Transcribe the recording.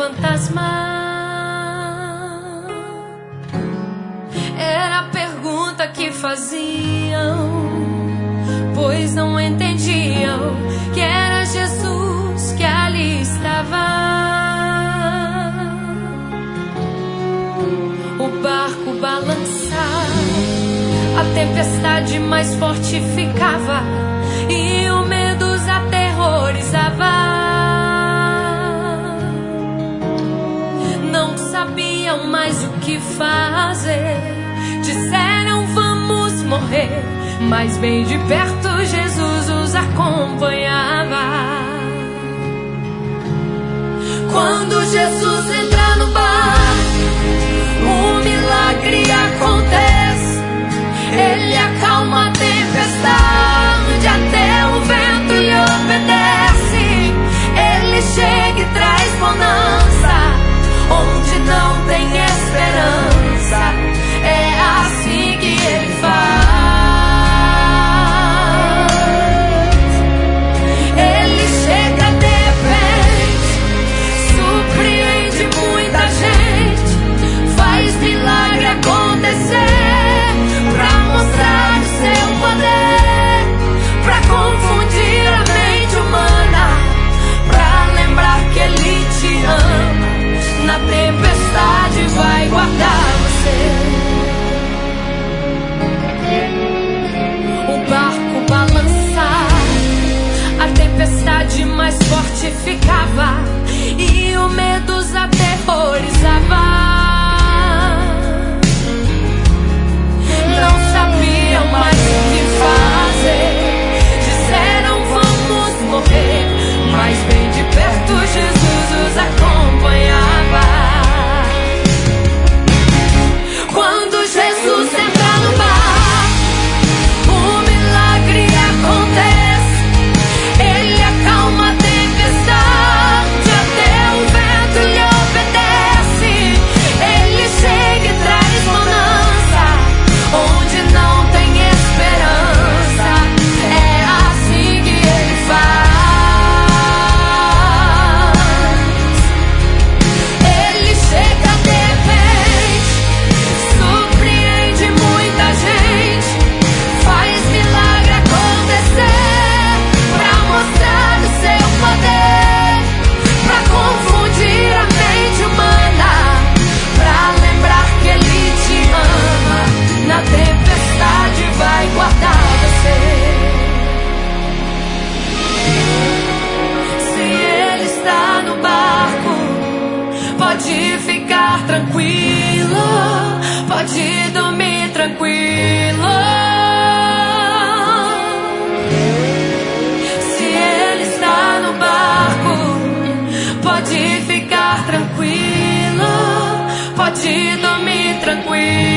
fantasma. Era a pergunta que faziam, pois não entendiam que era Jesus que ali estava. O barco balançava, a tempestade mais forte ficava e o medo os aterrorizava. Não sabiam mais o que fazer, disseram vamos morrer, mas bem de perto Jesus os acompanhava. Quando Jesus entra no barco, o milagre acontece. Ele acalma a tempestade, até o vento lhe obedece. Ele chega e traz bonança onde não tem esperança. É assim que ele faz. Ele chega de repente, surpreende muita gente, faz milagre acontecer, pra mostrar o seu poder, pra confundir a mente humana, pra lembrar que ele te ama. Na tempestade vai guardar você. O barco balançava, a tempestade mais forte ficava e o medo os aterrorizava. Não sabiam mais o que fazer, disseram vamos morrer, mas bem de perto Jesus os acompanhava. Quando Jesus entra no barco, o milagre acontece. Ele acalma a tempestade, até o vento lhe obedece. Ele chega e traz bonança onde não tem esperança. É assim que ele faz. Ele chega de repente, surpreende muita gente, faz milagre acontecer, pra mostrar o seu poder, pra confundir a mente humana, pra lembrar que ele te ama. Na tempestade vai guardar você. Se ele está no barco, pode ficar tranquilo, pode dormir tranquilo. Se ele está no barco, pode ficar tranquilo, pode dormir tranquilo.